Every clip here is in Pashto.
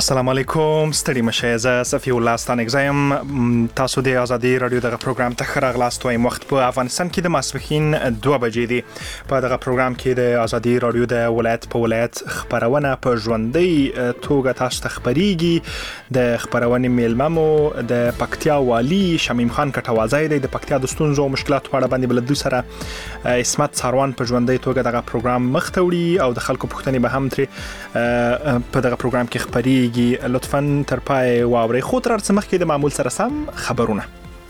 السلام علیکم ستړي مشه زه صفی الله ستانګزایم تاسو د ازادي رادیو دغه پروګرام ته خراغلاست وایم وخت په افغانستان کې د ماسپښین 2 بجې دي په دغه پروګرام کې د ازادي رادیو د ولایت په ولایت خبرونه په ژوندۍ توګه تاسو ته خبريږي د خبرونې میلممو د پکتیا والی شمیم خان کټوازی د پکتیا د ستونزو او مشکلاتو په اړه باندې بل دوی سره اسمت ساروان په ژوندۍ توګه دغه پروګرام مختوړي او د خلکو پوښتنې به هم تر په دغه پروګرام کې خبري لطفاً تر پای واورئ خو تر څه مخکې د معمول سره سم خبرونه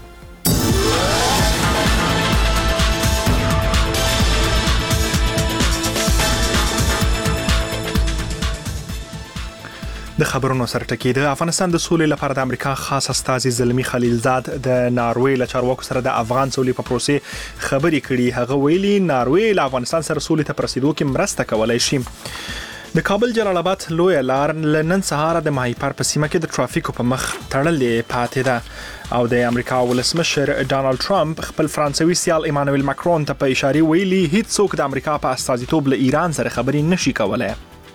د خبرونو سره ټکی د افغانستان د سولې لپاره د امریکا خاص استازي زلمی خلیلزاد د ناروې له چارواکو سره د افغان سولې په پروسې خبرې کړي هغه ویلي ناروې له افغانستان سره سولې ته رسیدو کې مرسته کولای شي د کابل جلال آباد لوی لار نن سهار د ماهیپر په سیمه کې د ترافیکو په مخ تړلې پاتې ده او د امریکا ولسمشر ډانلډ ټرمپ خپل فرانسوي سیال ایمانوئل ماکرون ته په اشاره ویلي هیڅ څوک د امریکا په استازیتوب له ایران سره خبرې نشي کولای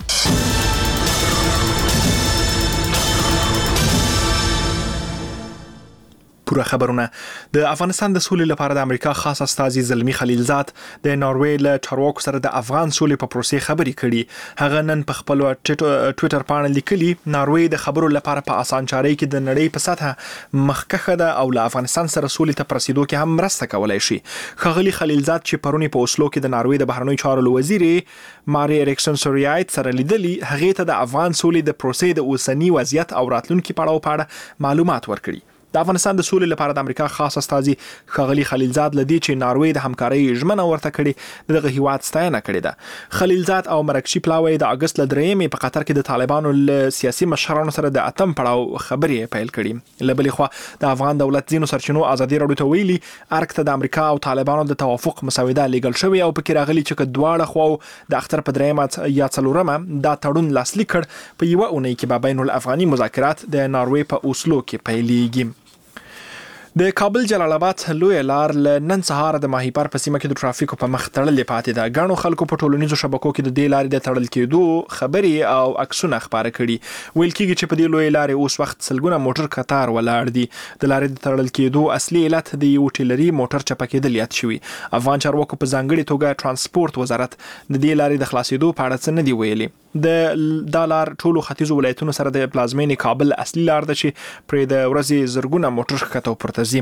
پوره خبرونه د افغانستان د سولې لپاره د امریکا خاص استازي زلمی خلیلزاد د ناروې له چارواکو سره د افغان سولې په پروسې خبرې کړي هغه نن په خپل ټوئیټر باندې لیکلي ناروې د خبرو لپاره په آسان چارې کې د نړۍ په سطحه مخکخه ده او له افغانستان سره سولې ته رسیدو کې هم مرسته کولای شي خغلی خلیلزاد چې پرونی په اوسلو کې د ناروې د بهرنیو چارو وزیر ماري اریکسن سوریایت سره لیدلي هغه ته د افغان سولې د پروسې د اوسنی وضعیت او راتلونکي پړاو معلومات ورکړي د افغانستان د سولې لپاره د امریکا خاص استازي خغلی خلیلزاد لدی چې ناروې د همکارۍ ژمنه ورته کړې دغه هیواد ستاینه کړې ده خلیلزاد او مرکشي پلاوی د اگست ل 3 په قطر کې د طالبانو له سیاسي مشرانو سره د اتم پړاو خبرې پیل کړې لبلې خو د افغان دولت زینو سرچینو ازادي رادیو ته ویلي ارګ ته د امریکا او طالبانو د توافق مسوده لیږل شوی او په کې راغلي چې دواړه خو د اختر په درېمه یا څلورمه دا تړون لاسلیک کړ په یو اونۍ کې به بین الافغاني مذاکرات د ناروې په اوسلو کې پیلېږي د کابل جلال آباد لوی لار نن سهار د ماهیپر په سیمه کې د ترافیکو په مخ تړلې پاتې ده غاڼو خلکو په ټولنیزو شبکو کې د دې لارې د تړل کېدو خبري او عکسونه خبره کړي ویل کېږي چې په دې لوی لارې اوس وخت سلګونه موټر قطار ولاړ دي د لارې د تړل کېدو اصلي علت د یو ټیلري موټر چپکېدل یاد شوی افغان چارواکو په ځانګړي توګه ترانسپورت وزارت د دې لارې د خلاصېدو په اړه څه نه دی ویلي د لار ټولو ختیځو ولایتونو سره د پلازمینې کابل اصلي لار ده چې پر د ورځې زرګونه موټر ښکته پورته ځي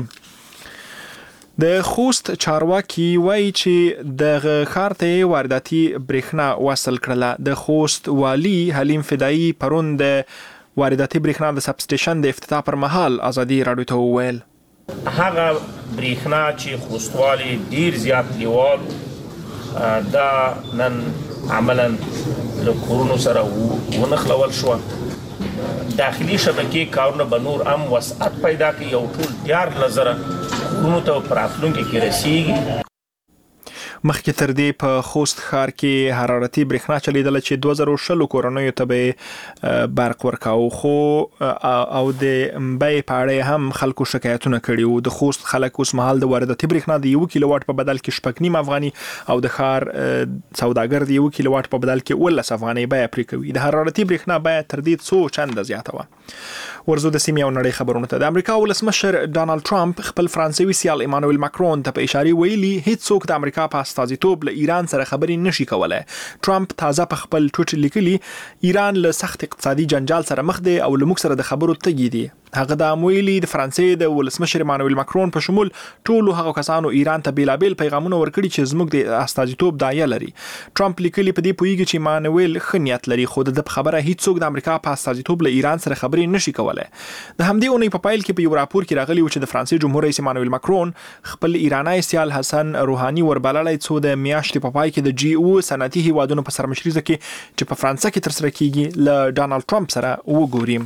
د خوست چارواکي وایي چې د ښار ته وارداتي برېښنا وصل کړله د خوست والی حلیم فدایي پرون د وارداتي برېښنا د سب سټیشن د افتتاح پر مهال ازادي رادیو ته وویل هغه برېښنا چې خوستوالي ډیر زیات لیوال دا نن عملا له کورونو سره ونخلول شو داخلي شبکې کارونه به نور هم وسعت پیدا کوي او ټول 14,000 کورونو ته پراتلونکي کې رسیږي مخکې تر دې په خوست ښار کې حرارتي برېښنا چلیدله چې 2016 کورنیو ته به برق ورکاو خو او د بیې په اړه هم خلکو شکایتونه کړي وو د خوست خلک اوس مهال د وارداتي برېښنا د 1 کیلو واټ په بدل کې 9.5 افغاني او د ښار سوداګر د 1 کیلو واټ په بدل کې 19 افغاني بیه پرې کوي د حرارتي برېښنا بیه تر دې څو چنده زیاته وه ورزو د سیمې او نړۍ خبرونه ته د امریکا ولسمشر ډانلډ ټرمپ خپل فرانسوي سیال ایمانوئل ماکرون ته په اشاره ویلي هیڅ څوک د امریکا په استازیتوب له ایران سره خبرې نشي کولای ټرمپ تازه په خپل ټویټر لیکلي ایران له سخت اقتصادي جنجال سره مخ دی او له موږ سره د خبرو تګي دي هغه د ویلي د فرانسې د ولسمشر ایمانوئل ماکرون په شمول ټولو هغه کسانو ایران ته بیلابل پیغامونه ورکړي چې زموږ د استازیتوب دایه لري ټرمپ لیکلي په دې پویږي چې ایمانوئل خنیت لري خو د خبره هیڅ څوک د امریکا په استازیتوب له ایران سره خبرې نشي کولای د همدې اونۍ په پایل کې په یو راپور کې راغلی و چې د فرانسې جمهور رئیس ایمانوئل ماکرون خپل ایراني سیال حسن روحاني وربللای څو د میاشتې په پای کې د جی او صنعتي هیوادونو په سرمشريزه کې چې په فرانسه کې ترسره کیږي له ډانلډ ټرمپ سره وګوري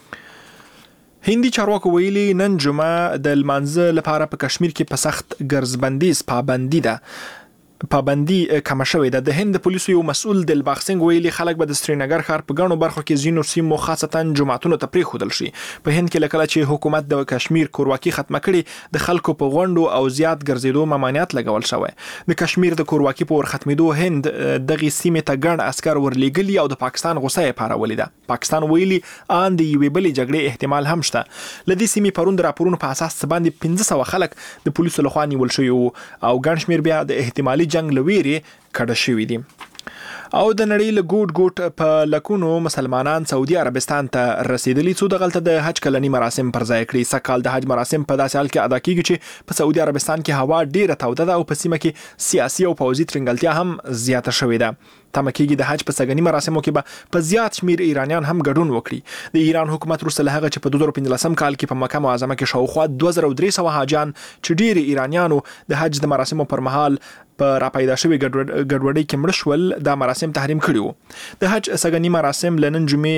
هندي چارواکو ویلي نن جمعه د لمانځه لپاره په کشمیر کې په سخت ګرځبندیز پابندي ده پابندي کم شوې ده. د هند پولیسو یو مسؤل دلباغ سنگ ویلي خلک به د سرینګر ښار په ګڼو برخو کې ځینو سیمو خاصتا جماعتونو ته پریښودل شي. په هند کې لکه چې حکومت د کشمیر کورواکي ختمه کړي د خلکو په غونډو او زیات ګرځېدو ممانعت لګول شوی. د کشمیر د کورواکي په ور ختمېدو هند دغه سیمې ته ګڼ عسكر ورلېږلي او د پاکستان غوسه یې پارولې ده. پاکستان ویلي ان د یوې بلې جګړې احتمال هم شته. لدې سیمې پرون د راپورونو په اساس باندې 1500 خلک د پولیسو لخوا نیول شوي او ګڼ شمېر بیا د احتمالي جنگ لويري کډه شوی دي. او د نړۍ له ګوټ په لکونو مسلمانان سعودي عربستان ته رسیدلی څو دغلته د حج کلنی مراسم پر ځای کړي. سکهال د حج مراسم په داسې حال کې ادا کیږي چې په سعودي عربستان کې هوا ډیره توده ده او په سیمه کې سیاسي او پوځي ترنګلتیا هم زیاته شوې ده. تمه کېږي د حج په سګنی مراسمو کې به په زیات شمیر ایرانیان هم ګډون وکړي. د ایران حکومت وروسته له هغه چې په 2015 کال کې په مکه معظمه کې شاوخوا 2300 حاجان چې ډیر ایرانیانو د حج د مراسمو پر مهال په راپیدا شوی ګډوډۍ کې مړ شول د مراسم تحریم کړي وو. د حج سګنی مراسم لنن جمعې